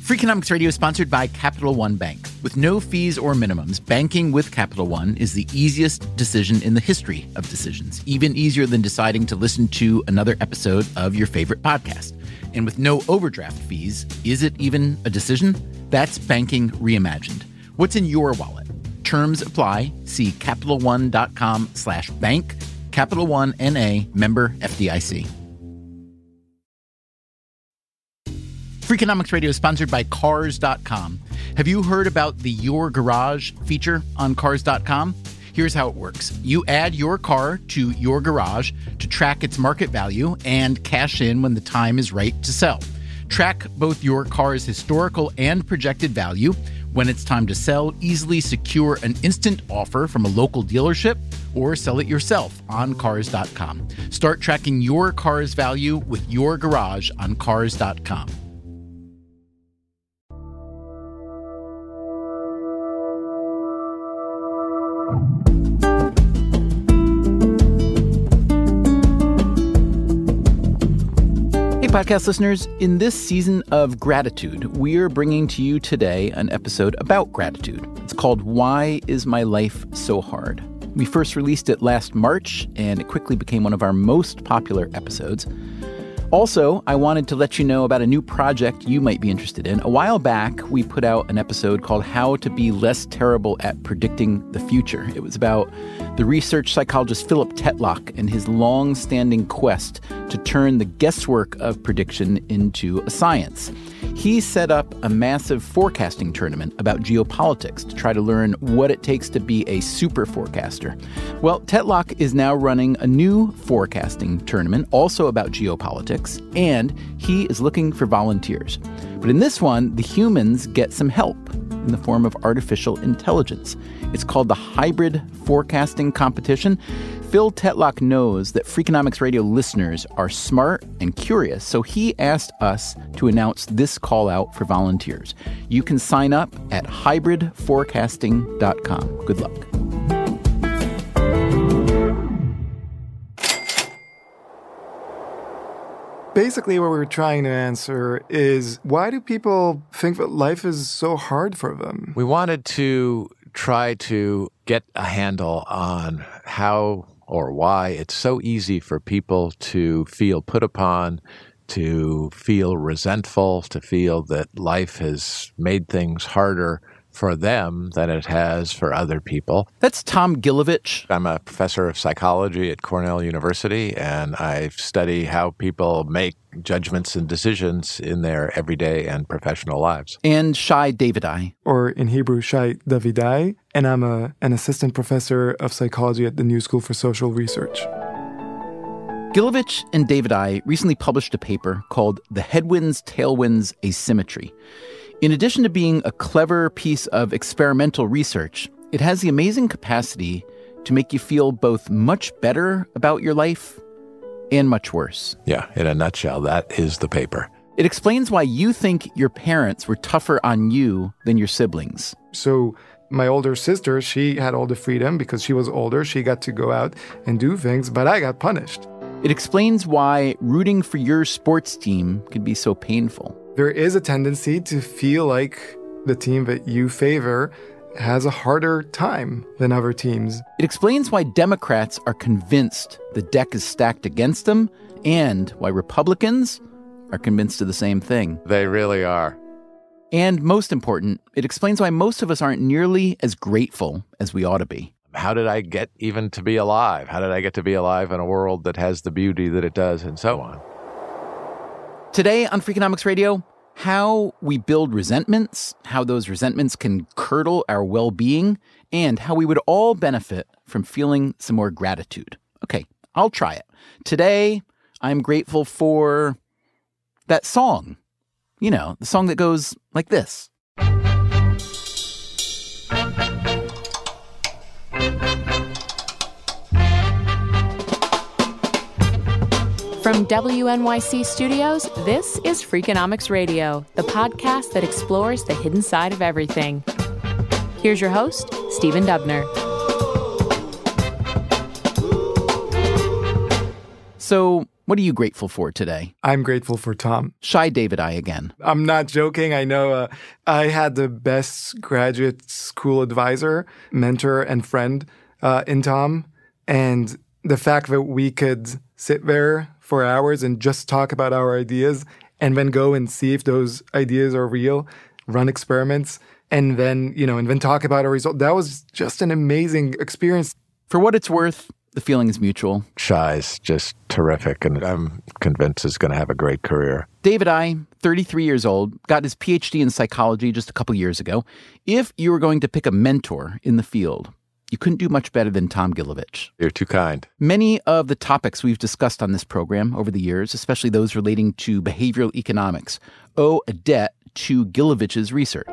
Freakonomics Radio is sponsored by Capital One Bank. With no fees or minimums, banking with Capital One is the easiest decision in the history of decisions, even easier than deciding to listen to another episode of your favorite podcast. And with no overdraft fees, is it even a decision? That's banking reimagined. What's in your wallet? Terms apply. See CapitalOne.com/bank. Capital One N.A. member FDIC. Freakonomics Radio is sponsored by Cars.com. Have you heard about the Your Garage feature on Cars.com? Here's how it works. You add your car to your garage to track its market value and cash in when the time is right to sell. Track both your car's historical and projected value. When it's time to sell, easily secure an instant offer from a local dealership or sell it yourself on Cars.com. Start tracking your car's value with your garage on Cars.com. Podcast listeners, in this season of gratitude, we're bringing to you today an episode about gratitude. It's called Why Is My Life So Hard? We first released it last March, and it quickly became one of our most popular episodes. Also, I wanted to let you know about a new project you might be interested in. A while back, we put out an episode called How to Be Less Terrible at Predicting the Future. It was about the research psychologist Philip Tetlock and his long-standing quest to turn the guesswork of prediction into a science. He set up a massive forecasting tournament about geopolitics to try to learn what it takes to be a super forecaster. Well, Tetlock is now running a new forecasting tournament, also about geopolitics, and he is looking for volunteers. But in this one, the humans get some help in the form of artificial intelligence. It's called the Hybrid Forecasting Competition. Phil Tetlock knows that Freakonomics Radio listeners are smart and curious, so he asked us to announce this call out for volunteers. You can sign up at hybridforecasting.com. Good luck. Basically, what we're trying to answer is, why do people think that life is so hard for them? We wanted to try to get a handle on how or why it's so easy for people to feel put upon, to feel resentful, to feel that life has made things harder for them than it has for other people. That's Tom Gilovich. I'm a professor of psychology at Cornell University, and I study how people make judgments and decisions in their everyday and professional lives. And Shai Davidai. Or in Hebrew, Shai Davidai, and I'm an assistant professor of psychology at the New School for Social Research. Gilovich and Davidai recently published a paper called The Headwinds, Tailwinds Asymmetry. In addition to being a clever piece of experimental research, it has the amazing capacity to make you feel both much better about your life and much worse. Yeah, in a nutshell, that is the paper. It explains why you think your parents were tougher on you than your siblings. So my older sister, she had all the freedom because she was older. She got to go out and do things, but I got punished. It explains why rooting for your sports team can be so painful. There is a tendency to feel like the team that you favor has a harder time than other teams. It explains why Democrats are convinced the deck is stacked against them and why Republicans are convinced of the same thing. They really are. And most important, it explains why most of us aren't nearly as grateful as we ought to be. How did I get even to be alive? How did I get to be alive in a world that has the beauty that it does, and so on? Today on Freakonomics Radio, how we build resentments, how those resentments can curdle our well-being, and how we would all benefit from feeling some more gratitude. Okay, I'll try it. Today, I'm grateful for that song. You know, the song that goes like this. From WNYC Studios, this is Freakonomics Radio, the podcast that explores the hidden side of everything. Here's your host, Stephen Dubner. So What are you grateful for today? I'm grateful for Tom. Shy David I again. I'm not joking. I know I had the best graduate school advisor, mentor, and friend in Tom. And the fact that we could sit there for hours and just talk about our ideas and then go and see if those ideas are real, run experiments, and then, and then talk about our result. That was just an amazing experience. For what it's worth, the feeling is mutual. Shy's just terrific, and I'm convinced he's going to have a great career. David I, 33 years old, got his PhD in psychology just a couple years ago. If you were going to pick a mentor in the field, you couldn't do much better than Tom Gilovich. You're too kind. Many of the topics we've discussed on this program over the years, especially those relating to behavioral economics, owe a debt to Gilovich's research.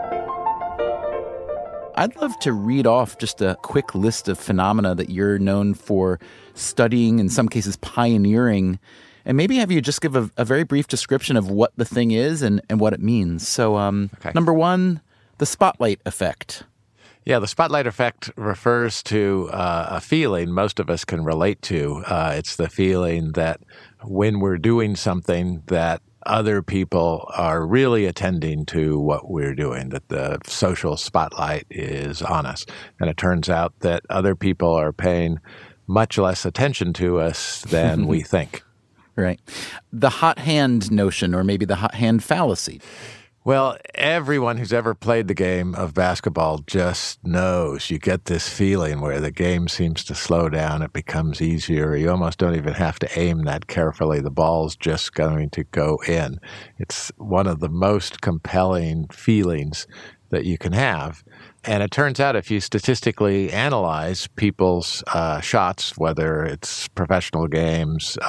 I'd love to read off just a quick list of phenomena that you're known for studying, in some cases pioneering, and maybe have you just give a very brief description of what the thing is and what it means. So, Number one, the spotlight effect. Yeah, the spotlight effect refers to a feeling most of us can relate to. It's the feeling that when we're doing something that other people are really attending to what we're doing, that the social spotlight is on us. And it turns out that other people are paying much less attention to us than we think. Right. The hot hand notion, or maybe the hot hand fallacy. Well, everyone who's ever played the game of basketball just knows you get this feeling where the game seems to slow down. It becomes easier. You almost don't even have to aim that carefully. The ball's just going to go in. It's one of the most compelling feelings that you can have. And it turns out if you statistically analyze people's shots, whether it's professional games,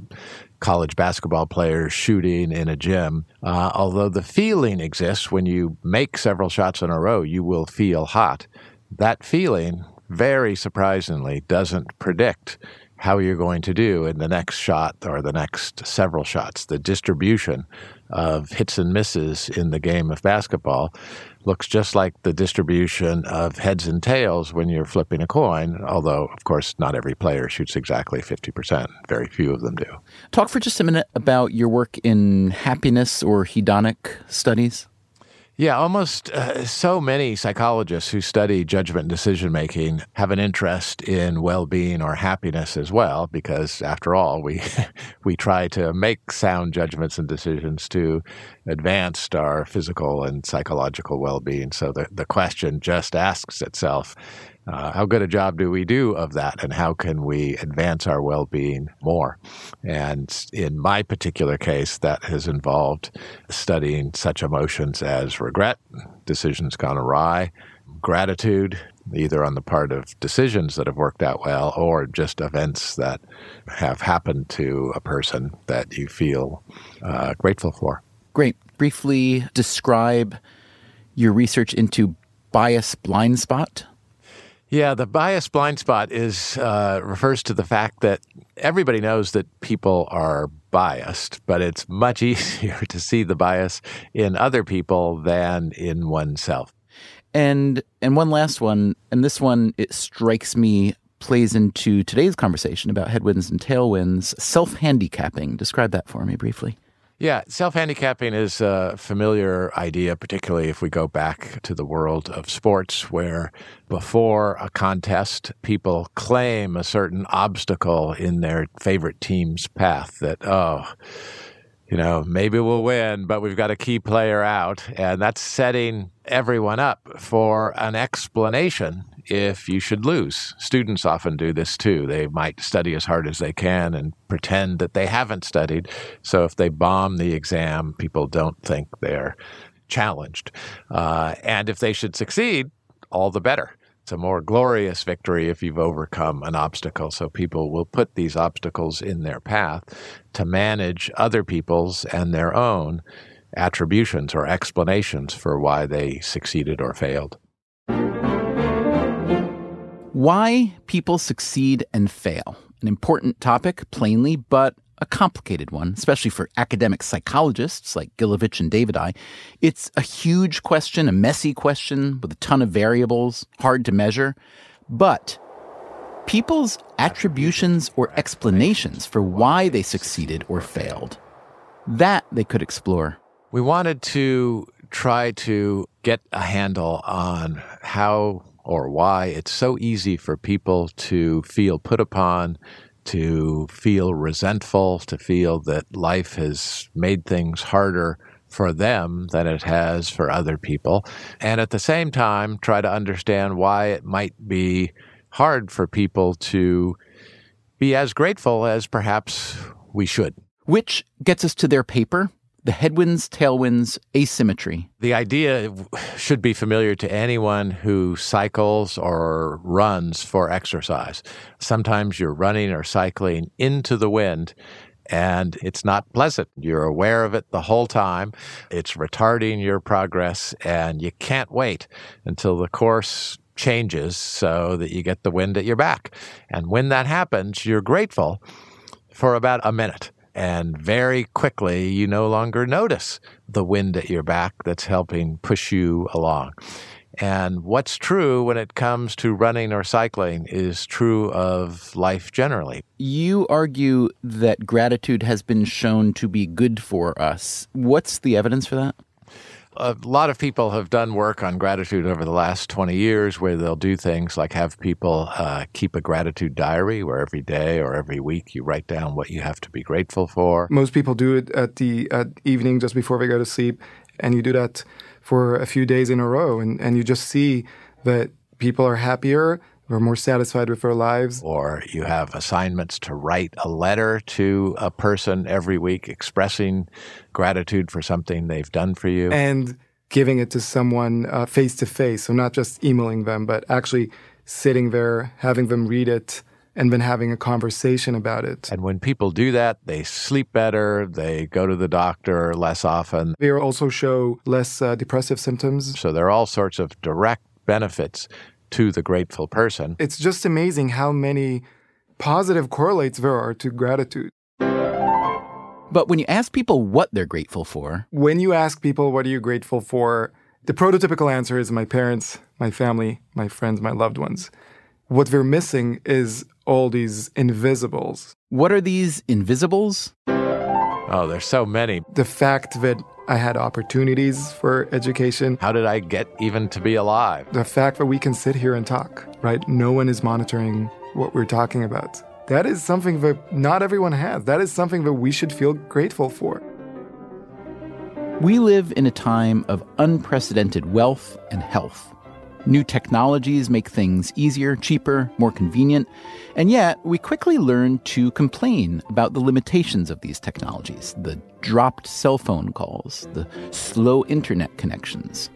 college basketball players shooting in a gym, although the feeling exists when you make several shots in a row, you will feel hot. That feeling, very surprisingly, doesn't predict how you're going to do in the next shot or the next several shots. The distribution of hits and misses in the game of basketball looks just like the distribution of heads and tails when you're flipping a coin, although, of course, not every player shoots exactly 50%. Very few of them do. Talk for just a minute about your work in happiness or hedonic studies. Yeah, almost so many psychologists who study judgment and decision-making have an interest in well-being or happiness as well, because after all, we try to make sound judgments and decisions to advance our physical and psychological well-being. So the question just asks itself, how good a job do we do of that, and how can we advance our well-being more? And in my particular case, that has involved studying such emotions as regret, decisions gone awry, gratitude, either on the part of decisions that have worked out well or just events that have happened to a person that you feel grateful for. Great. Briefly describe your research into bias blind spot. Yeah, the bias blind spot refers to the fact that everybody knows that people are biased, but it's much easier to see the bias in other people than in oneself. And one last one, and this one, it strikes me, plays into today's conversation about headwinds and tailwinds, self-handicapping. Describe that for me briefly. Yeah, self-handicapping is a familiar idea, particularly if we go back to the world of sports, where before a contest, people claim a certain obstacle in their favorite team's path that, maybe we'll win, but we've got a key player out. And that's setting everyone up for an explanation if you should lose. Students often do this too. They might study as hard as they can and pretend that they haven't studied. So if they bomb the exam, people don't think they're challenged. And if they should succeed, all the better. It's a more glorious victory if you've overcome an obstacle. So people will put these obstacles in their path to manage other people's and their own attributions or explanations for why they succeeded or failed. Why people succeed and fail. An important topic, plainly, but a complicated one, especially for academic psychologists like Gilovich and David I. It's a huge question, a messy question with a ton of variables, hard to measure. But people's attributions or explanations for why they succeeded or failed. That they could explore. We wanted to try to get a handle on how or why it's so easy for people to feel put upon, to feel resentful, to feel that life has made things harder for them than it has for other people, and at the same time try to understand why it might be hard for people to be as grateful as perhaps we should. Which gets us to their paper, The Headwinds, Tailwinds, Asymmetry. The idea should be familiar to anyone who cycles or runs for exercise. Sometimes you're running or cycling into the wind, and it's not pleasant. You're aware of it the whole time. It's retarding your progress, and you can't wait until the course changes so that you get the wind at your back. And when that happens, you're grateful for about a minute. And very quickly, you no longer notice the wind at your back that's helping push you along. And what's true when it comes to running or cycling is true of life generally. You argue that gratitude has been shown to be good for us. What's the evidence for that? A lot of people have done work on gratitude over the last 20 years where they'll do things like have people keep a gratitude diary where every day or every week you write down what you have to be grateful for. Most people do it at evening just before they go to sleep, and you do that for a few days in a row, and you just see that people are happier, they're more satisfied with their lives. Or you have assignments to write a letter to a person every week expressing gratitude for something they've done for you. And giving it to someone face to face, so not just emailing them, but actually sitting there, having them read it, and then having a conversation about it. And when people do that, they sleep better, they go to the doctor less often. They also show less depressive symptoms. So there are all sorts of direct benefits to the grateful person. It's just amazing how many positive correlates there are to gratitude. But when you ask people what they're grateful for... When you ask people, what are you grateful for? The prototypical answer is my parents, my family, my friends, my loved ones. What they're missing is all these invisibles. What are these invisibles? Oh, there's so many. The fact that I had opportunities for education. How did I get even to be alive? The fact that we can sit here and talk, right? No one is monitoring what we're talking about. That is something that not everyone has. That is something that we should feel grateful for. We live in a time of unprecedented wealth and health. New technologies make things easier, cheaper, more convenient, and yet we quickly learn to complain about the limitations of these technologies, the dropped cell phone calls, the slow internet connections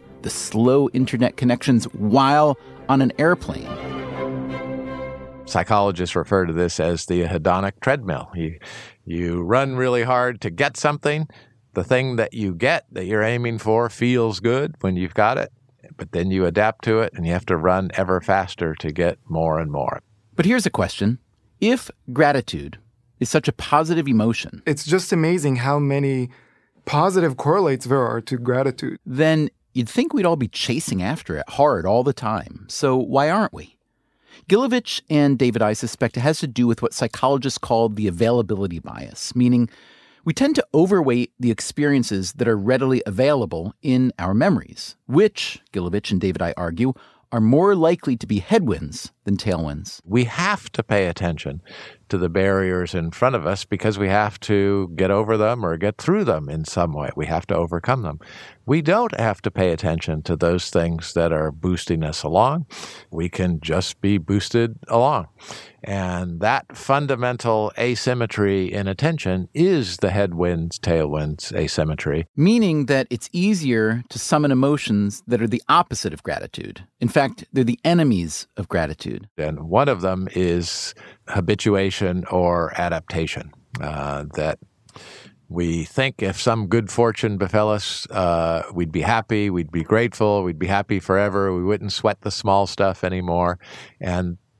while on an airplane. Psychologists refer to this as the hedonic treadmill. You run really hard to get something. The thing that you get, that you're aiming for, feels good when you've got it. But then you adapt to it, and you have to run ever faster to get more and more. But here's a question. If gratitude is such a positive emotion... It's just amazing how many positive correlates there are to gratitude. Then you'd think we'd all be chasing after it hard all the time. So why aren't we? Gilovich and David I suspect it has to do with what psychologists call the availability bias, meaning we tend to overweight the experiences that are readily available in our memories, which, Gilovich and David I argue, are more likely to be headwinds than tailwinds. We have to pay attention to the barriers in front of us because we have to get over them or get through them in some way. We have to overcome them. We don't have to pay attention to those things that are boosting us along. We can just be boosted along. And that fundamental asymmetry in attention is the headwinds, tailwinds asymmetry. Meaning that it's easier to summon emotions that are the opposite of gratitude. In fact, they're the enemies of gratitude. And one of them is habituation or adaptation, that we think if some good fortune befell us, we'd be happy, we'd be grateful, we'd be happy forever, we wouldn't sweat the small stuff anymore. And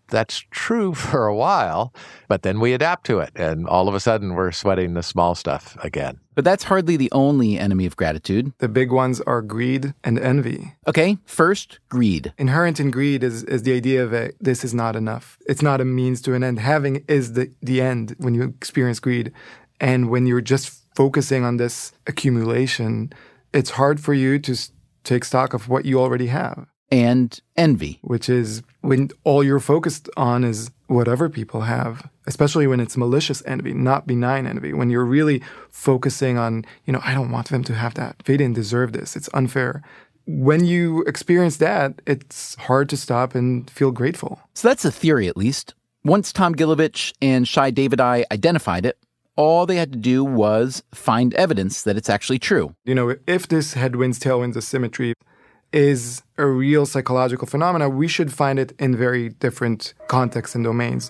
That's true for a while, but then we adapt to it, and all of a sudden we're sweating the small stuff again. But that's hardly the only enemy of gratitude. The big ones are greed and envy. Okay, first, greed. Inherent in greed is the idea of this is not enough. It's not a means to an end. Having is the end when you experience greed. And when you're just focusing on this accumulation, it's hard for you to take stock of what you already have. And envy. Which is when all you're focused on is what other people have, especially when it's malicious envy, not benign envy. When you're really focusing on, I don't want them to have that. They didn't deserve this. It's unfair. When you experience that, it's hard to stop and feel grateful. So that's a theory, at least. Once Tom Gilovich and Shai Davidai identified it, all they had to do was find evidence that it's actually true. If this headwinds-tailwinds asymmetry is a real psychological phenomena, we should find it in very different contexts and domains.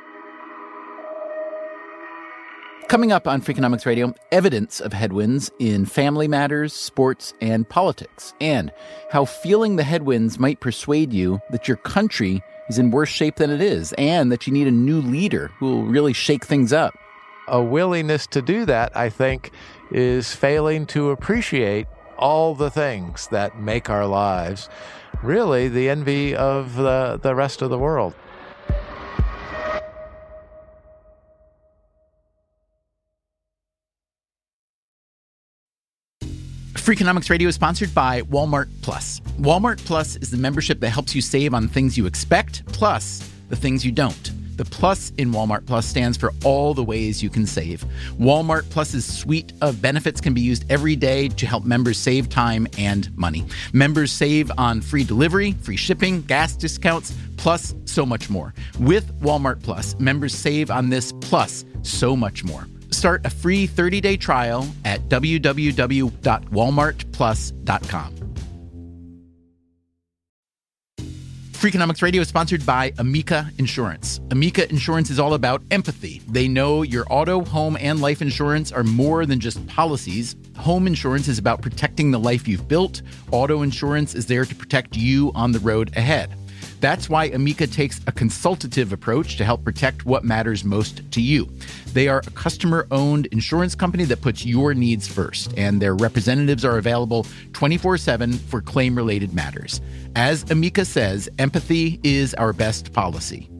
Coming up on Freakonomics Radio, evidence of headwinds in family matters, sports, and politics, and how feeling the headwinds might persuade you that your country is in worse shape than it is, and that you need a new leader who will really shake things up. A willingness to do that, I think, is failing to appreciate all the things that make our lives really the envy of the rest of the world. Freakonomics Radio is sponsored by Walmart Plus. Walmart Plus is the membership that helps you save on things you expect, plus the things you don't. The plus in Walmart Plus stands for all the ways you can save. Walmart Plus's suite of benefits can be used every day to help members save time and money. Members save on free delivery, free shipping, gas discounts, plus so much more. With Walmart Plus, members save on this plus so much more. Start a free 30-day trial at www.walmartplus.com. Freakonomics Radio is sponsored by Amica Insurance. Amica Insurance is all about empathy. They know your auto, home, and life insurance are more than just policies. Home insurance is about protecting the life you've built. Auto insurance is there to protect you on the road ahead. That's why Amica takes a consultative approach to help protect what matters most to you. They are a customer-owned insurance company that puts your needs first, and their representatives are available 24/7 for claim-related matters. As Amica says, empathy is our best policy.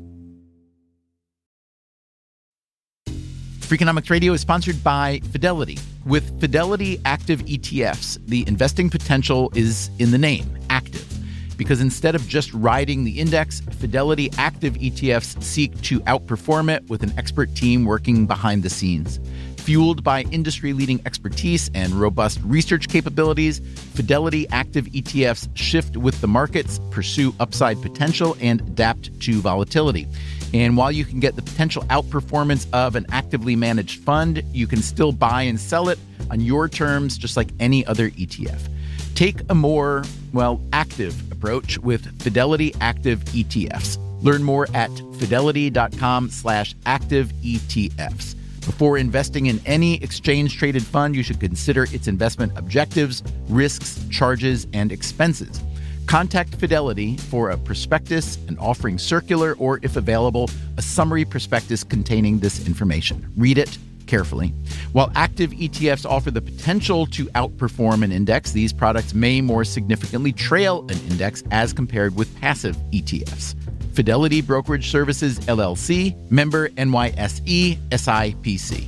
Freakonomics Radio is sponsored by Fidelity. With Fidelity Active ETFs, the investing potential is in the name, active. Because instead of just riding the index, Fidelity Active ETFs seek to outperform it with an expert team working behind the scenes. Fueled by industry-leading expertise and robust research capabilities, Fidelity Active ETFs shift with the markets, pursue upside potential, and adapt to volatility. And while you can get the potential outperformance of an actively managed fund, you can still buy and sell it on your terms, just like any other ETF. Take a more, active approach with Fidelity Active ETFs. Learn more at fidelity.com/active ETFs. Before investing in any exchange-traded fund, you should consider its investment objectives, risks, charges, and expenses. Contact Fidelity for a prospectus, an offering circular, or, if available, a summary prospectus containing this information. Read it carefully. While active ETFs offer the potential to outperform an index, these products may more significantly trail an index as compared with passive ETFs. Fidelity Brokerage Services, LLC, member NYSE, SIPC.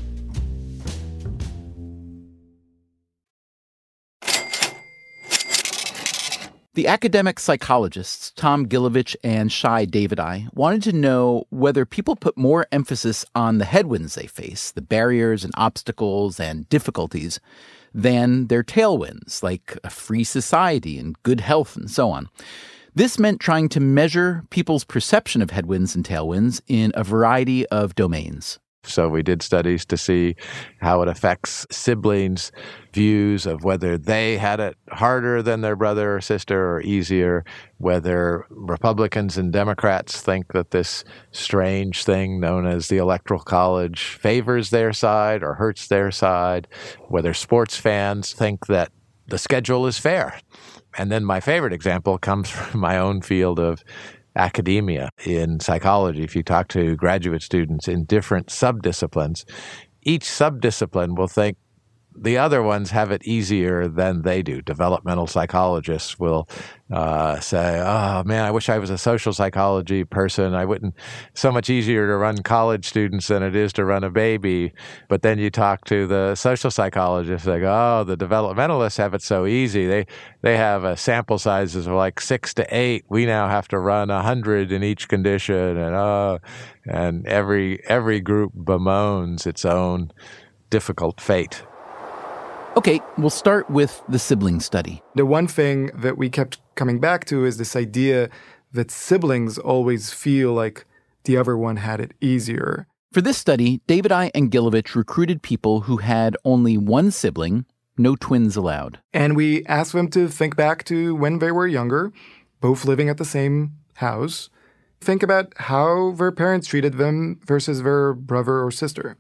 The academic psychologists Tom Gilovich and Shai Davidai wanted to know whether people put more emphasis on the headwinds they face, the barriers and obstacles and difficulties, than their tailwinds, like a free society and good health and so on. This meant trying to measure people's perception of headwinds and tailwinds in a variety of domains. So we did studies to see how it affects siblings' views of whether they had it harder than their brother or sister or easier, whether Republicans and Democrats think that this strange thing known as the Electoral College favors their side or hurts their side, whether sports fans think that the schedule is fair. And then my favorite example comes from my own field of academia. In psychology, if you talk to graduate students in different subdisciplines, each subdiscipline will think the other ones have it easier than they do. Developmental psychologists will say, oh, man, I wish I was a social psychology person. I wouldn't. So much easier to run college students than it is to run a baby. But then you talk to the social psychologists, like, oh, the developmentalists have it so easy. They have sample sizes of like 6 to 8. We now have to run 100 in each condition. And every group bemoans its own difficult fate. Okay, we'll start with the sibling study. The one thing that we kept coming back to is this idea that siblings always feel like the other one had it easier. For this study, Davidai and Gilovich recruited people who had only one sibling, no twins allowed. And we asked them to think back to when they were younger, both living at the same house. Think about how their parents treated them versus their brother or sister.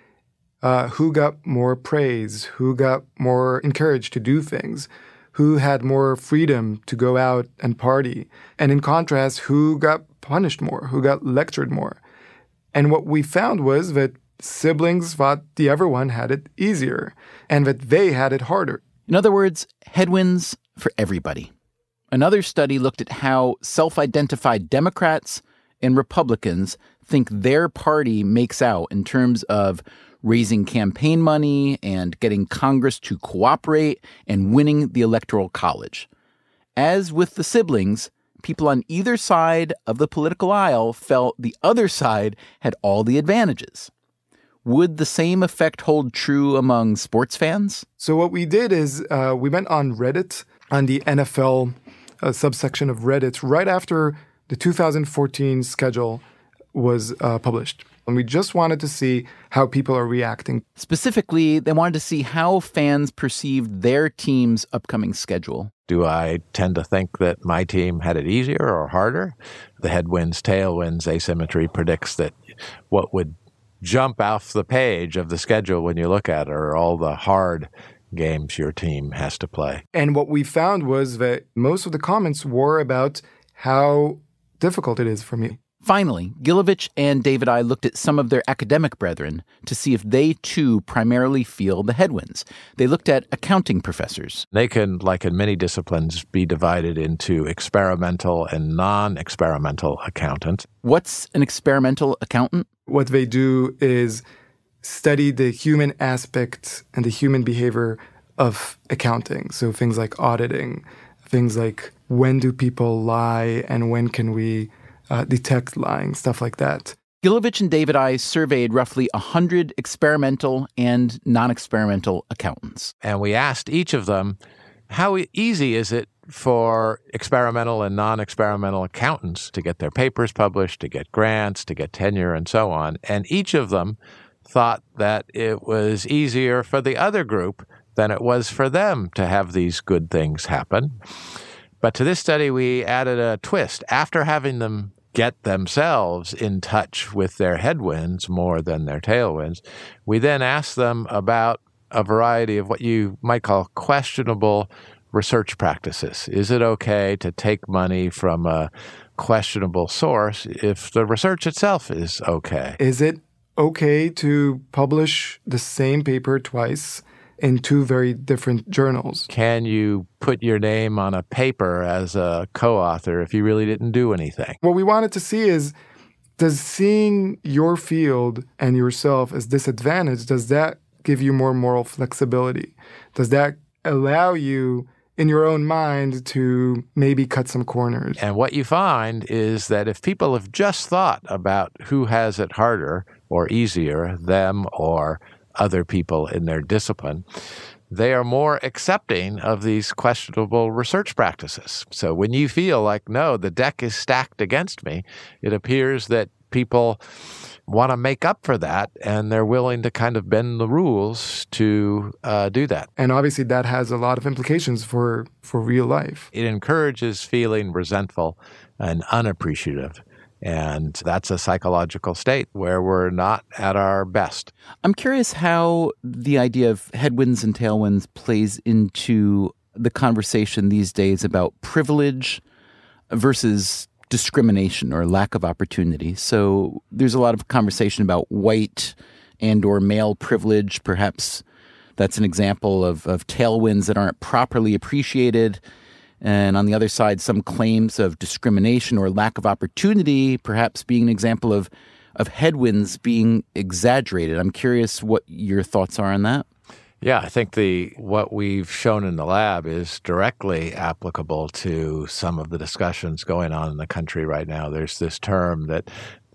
Who got more praise? Who got more encouraged to do things? Who had more freedom to go out and party? And in contrast, who got punished more? Who got lectured more? And what we found was that siblings thought the other one had it easier and that they had it harder. In other words, headwinds for everybody. Another study looked at how self-identified Democrats and Republicans think their party makes out in terms of raising campaign money and getting Congress to cooperate and winning the Electoral College. As with the siblings, people on either side of the political aisle felt the other side had all the advantages. Would the same effect hold true among sports fans? So what we did is we went on Reddit, on the NFL subsection of Reddit, right after the 2014 schedule was published. And we just wanted to see how people are reacting. Specifically, they wanted to see how fans perceived their team's upcoming schedule. Do I tend to think that my team had it easier or harder? The headwinds, tailwinds asymmetry predicts that what would jump off the page of the schedule when you look at it are all the hard games your team has to play. And what we found was that most of the comments were about how difficult it is for me. Finally, Gilovich and Davidai looked at some of their academic brethren to see if they too primarily feel the headwinds. They looked at accounting professors. They can, like in many disciplines, be divided into experimental and non-experimental accountants. What's an experimental accountant? What they do is study the human aspect and the human behavior of accounting. So things like auditing, things like when do people lie and when can we detect lying, stuff like that. Gilovich and Davidai surveyed roughly 100 experimental and non-experimental accountants. And we asked each of them, how easy is it for experimental and non-experimental accountants to get their papers published, to get grants, to get tenure, and so on? And each of them thought that it was easier for the other group than it was for them to have these good things happen. But to this study, we added a twist. After having them get themselves in touch with their headwinds more than their tailwinds, we then asked them about a variety of what you might call questionable research practices. Is it okay to take money from a questionable source if the research itself is okay? Is it okay to publish the same paper twice in two very different journals? Can you put your name on a paper as a co-author if you really didn't do anything? What we wanted to see is, does seeing your field and yourself as disadvantaged, does that give you more moral flexibility? Does that allow you, in your own mind, to maybe cut some corners? And what you find is that if people have just thought about who has it harder or easier, them or other people in their discipline, they are more accepting of these questionable research practices. So when you feel like, no, the deck is stacked against me, it appears that people want to make up for that, and they're willing to kind of bend the rules to do that. And obviously that has a lot of implications for real life. It encourages feeling resentful and unappreciative. And that's a psychological state where we're not at our best. I'm curious how the idea of headwinds and tailwinds plays into the conversation these days about privilege versus discrimination or lack of opportunity. So there's a lot of conversation about white and or male privilege. Perhaps that's an example of tailwinds that aren't properly appreciated. And on the other side, some claims of discrimination or lack of opportunity, perhaps being an example of headwinds being exaggerated. I'm curious what your thoughts are on that. Yeah, I think what we've shown in the lab is directly applicable to some of the discussions going on in the country right now. There's this term that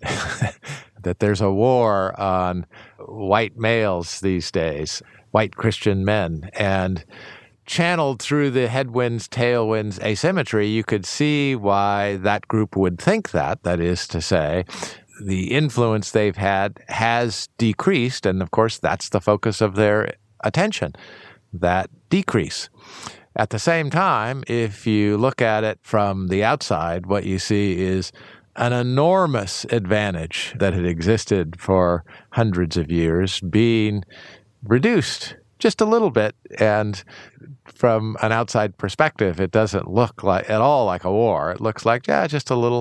that there's a war on white males these days, white Christian men, and channeled through the headwinds, tailwinds asymmetry, you could see why that group would think that. That is to say, the influence they've had has decreased, and of course that's the focus of their attention, that decrease. At the same time, if you look at it from the outside, what you see is an enormous advantage that had existed for hundreds of years being reduced just a little bit. And from an outside perspective, it doesn't look like at all like a war. It looks like, just a little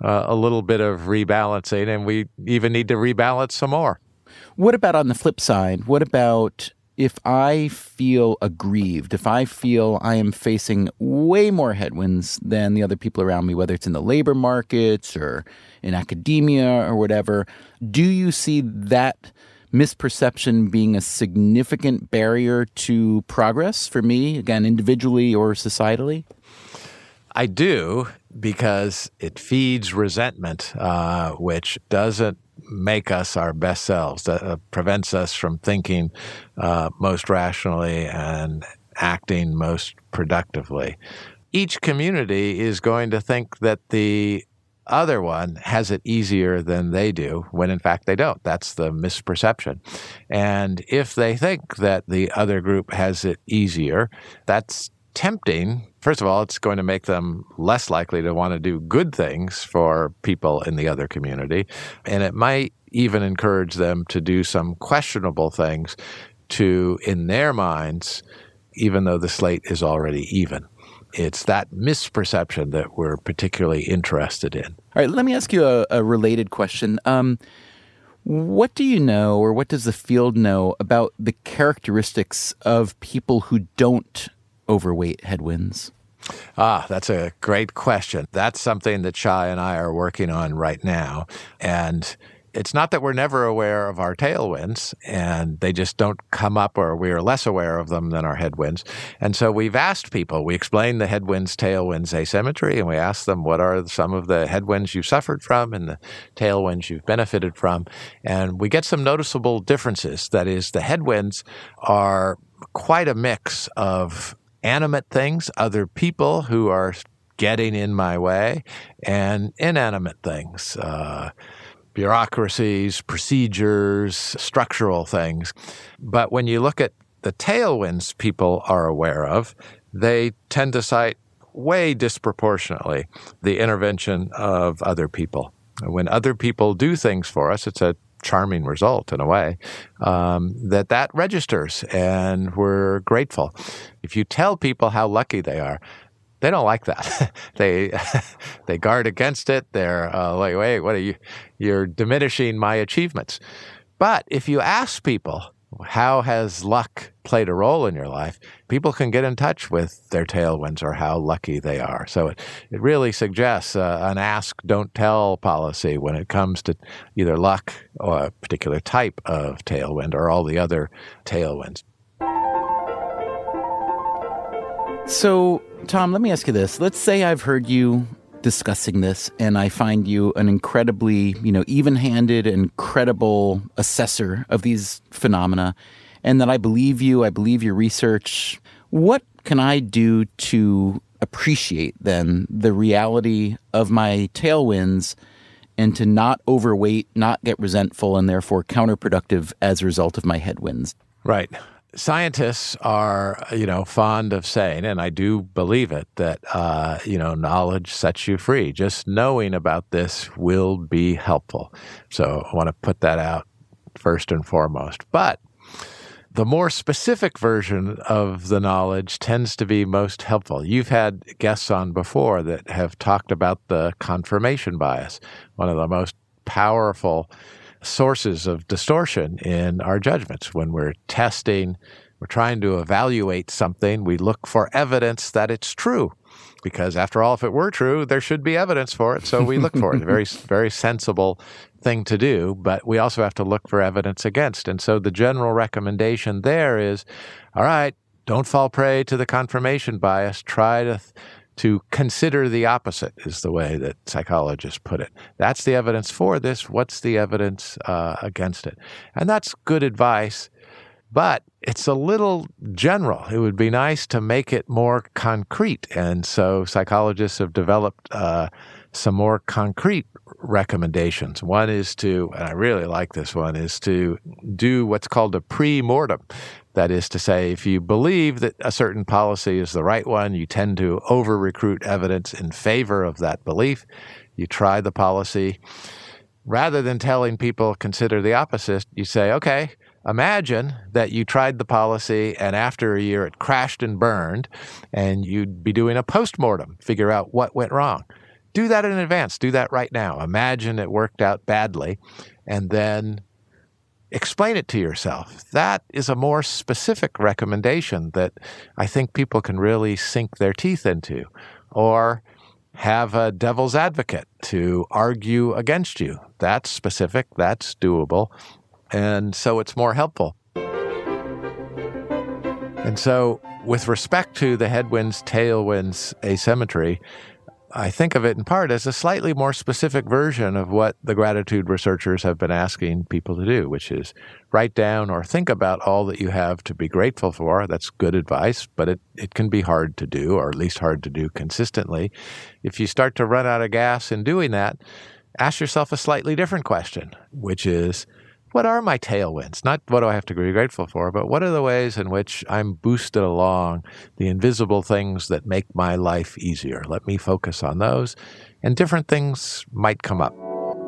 bit of rebalancing, and we even need to rebalance some more. What about on the flip side? What about if I feel aggrieved, if I feel I am facing way more headwinds than the other people around me, whether it's in the labor markets or in academia or whatever, do you see that misperception being a significant barrier to progress for me, again, individually or societally? I do, because it feeds resentment, which doesn't make us our best selves, that prevents us from thinking most rationally and acting most productively. Each community is going to think that the other one has it easier than they do, when in fact they don't. That's the misperception. And if they think that the other group has it easier, that's tempting. First of all, it's going to make them less likely to want to do good things for people in the other community. And it might even encourage them to do some questionable things to, in their minds, even though the slate is already even. It's that misperception that we're particularly interested in. All right, let me ask you a related question. What do you know, or what does the field know about the characteristics of people who don't overweight headwinds? That's a great question. That's something that Shai and I are working on right now. And it's not that we're never aware of our tailwinds, and they just don't come up, or we're less aware of them than our headwinds. And so we've asked people, we explain the headwinds, tailwinds asymmetry, and we ask them, what are some of the headwinds you've suffered from and the tailwinds you've benefited from? And we get some noticeable differences. That is, the headwinds are quite a mix of animate things, other people who are getting in my way, and inanimate things, bureaucracies, procedures, structural things. But when you look at the tailwinds people are aware of, they tend to cite way disproportionately the intervention of other people. When other people do things for us, it's a charming result in a way, that registers, and we're grateful. If you tell people how lucky they are, they don't like that. They guard against it. They're like, wait, what are you? You're diminishing my achievements. But if you ask people, how has luck played a role in your life? People can get in touch with their tailwinds or how lucky they are. So it really suggests an ask, don't tell policy when it comes to either luck or a particular type of tailwind or all the other tailwinds. So, Tom, let me ask you this. Let's say I've heard you discussing this, and I find you an incredibly, even-handed and credible assessor of these phenomena, and that I believe you, I believe your research. What can I do to appreciate, then, the reality of my tailwinds and to not overweight, not get resentful, and therefore counterproductive as a result of my headwinds? Right. Scientists are, fond of saying, and I do believe it, that, knowledge sets you free. Just knowing about this will be helpful. So I want to put that out first and foremost. But the more specific version of the knowledge tends to be most helpful. You've had guests on before that have talked about the confirmation bias, one of the most powerful sources of distortion in our judgments. When we're testing, we're trying to evaluate something, we look for evidence that it's true. Because after all, if it were true, there should be evidence for it, so we look for it. A very, very sensible thing to do, but we also have to look for evidence against. And so the general recommendation there is, all right, don't fall prey to the confirmation bias. Try to consider the opposite, is the way that psychologists put it. That's the evidence for this. What's the evidence against it? And that's good advice, but it's a little general. It would be nice to make it more concrete. And so psychologists have developed some more concrete recommendations. One is to, and I really like this one, is to do what's called a pre-mortem. That is to say, if you believe that a certain policy is the right one, you tend to over-recruit evidence in favor of that belief. You try the policy. Rather than telling people consider the opposite, you say, okay, imagine that you tried the policy and after a year it crashed and burned, and you'd be doing a post-mortem, figure out what went wrong. Do that in advance. Do that right now. Imagine it worked out badly, and then explain it to yourself. That is a more specific recommendation that I think people can really sink their teeth into. Or have a devil's advocate to argue against you. That's specific. That's doable. And so it's more helpful. And so with respect to the headwinds, tailwinds asymmetry, I think of it in part as a slightly more specific version of what the gratitude researchers have been asking people to do, which is write down or think about all that you have to be grateful for. That's good advice, but it can be hard to do, or at least hard to do consistently. If you start to run out of gas in doing that, ask yourself a slightly different question, which is, what are my tailwinds? Not what do I have to be grateful for, but what are the ways in which I'm boosted along, the invisible things that make my life easier? Let me focus on those, and different things might come up.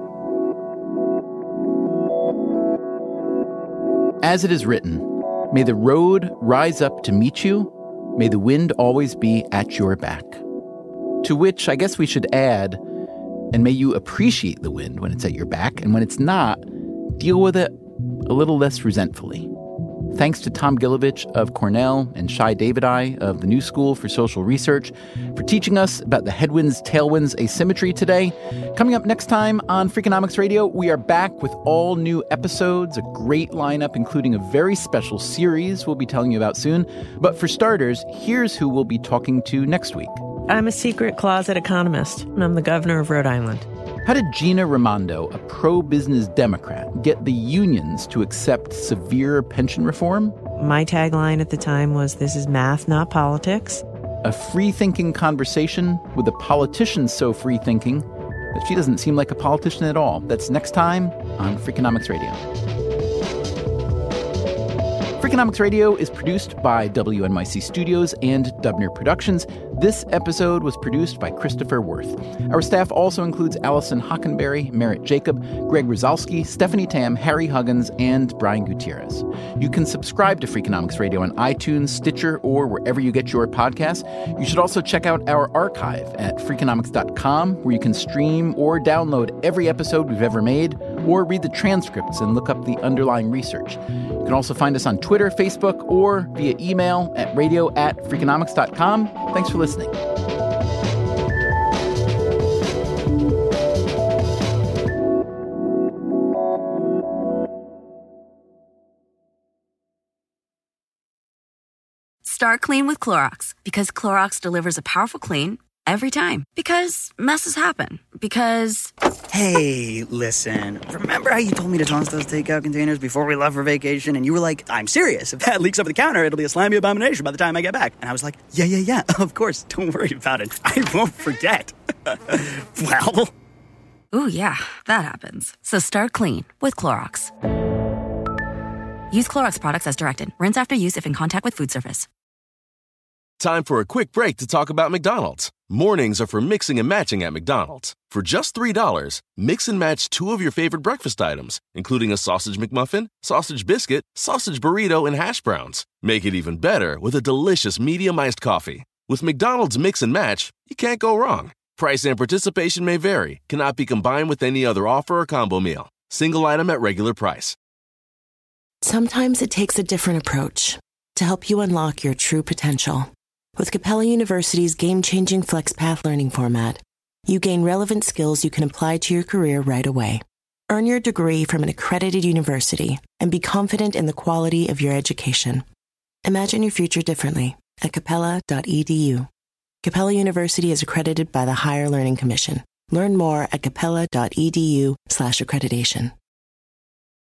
As it is written, may the road rise up to meet you, may the wind always be at your back. To which I guess we should add, and may you appreciate the wind when it's at your back, and when it's not, deal with it a little less resentfully. Thanks to Tom Gilovich of Cornell and Shai Davidai of the New School for Social Research for teaching us about the headwinds, tailwinds asymmetry today. Coming up next time on Freakonomics Radio, we are back with all new episodes, a great lineup, including a very special series we'll be telling you about soon. But for starters, here's who we'll be talking to next week. I'm a secret closet economist, and I'm the governor of Rhode Island. How did Gina Raimondo, a pro-business Democrat, get the unions to accept severe pension reform? My tagline at the time was, "This is math, not politics." A free-thinking conversation with a politician so free-thinking that she doesn't seem like a politician at all. That's next time on Freakonomics Radio. Freakonomics Radio is produced by WNYC Studios and Dubner Productions. This episode was produced by Christopher Worth. Our staff also includes Allison Hockenberry, Merritt Jacob, Greg Rosalsky, Stephanie Tam, Harry Huggins, and Brian Gutierrez. You can subscribe to Freakonomics Radio on iTunes, Stitcher, or wherever you get your podcasts. You should also check out our archive at Freakonomics.com, where you can stream or download every episode we've ever made, or read the transcripts and look up the underlying research. You can also find us on Twitter, Facebook, or via email at radio@Freakonomics.com. Thanks for listening. Start clean with Clorox, because Clorox delivers a powerful clean every time. Because messes happen. Because... Hey, listen. Remember how you told me to toss those takeout containers before we left for vacation? And you were like, I'm serious. If that leaks over the counter, it'll be a slimy abomination by the time I get back. And I was like, yeah, of course. Don't worry about it. I won't forget. Well... Ooh, yeah, that happens. So start clean with Clorox. Use Clorox products as directed. Rinse after use if in contact with food surface. Time for a quick break to talk about McDonald's. Mornings are for mixing and matching at McDonald's. For just $3, mix and match 2 of your favorite breakfast items, including a sausage McMuffin, sausage biscuit, sausage burrito, and hash browns. Make it even better with a delicious medium iced coffee. With McDonald's Mix and Match, you can't go wrong. Price and participation may vary. Cannot be combined with any other offer or combo meal. Single item at regular price. Sometimes it takes a different approach to help you unlock your true potential. With Capella University's game-changing FlexPath learning format, you gain relevant skills you can apply to your career right away. Earn your degree from an accredited university and be confident in the quality of your education. Imagine your future differently at capella.edu. Capella University is accredited by the Higher Learning Commission. Learn more at capella.edu/accreditation.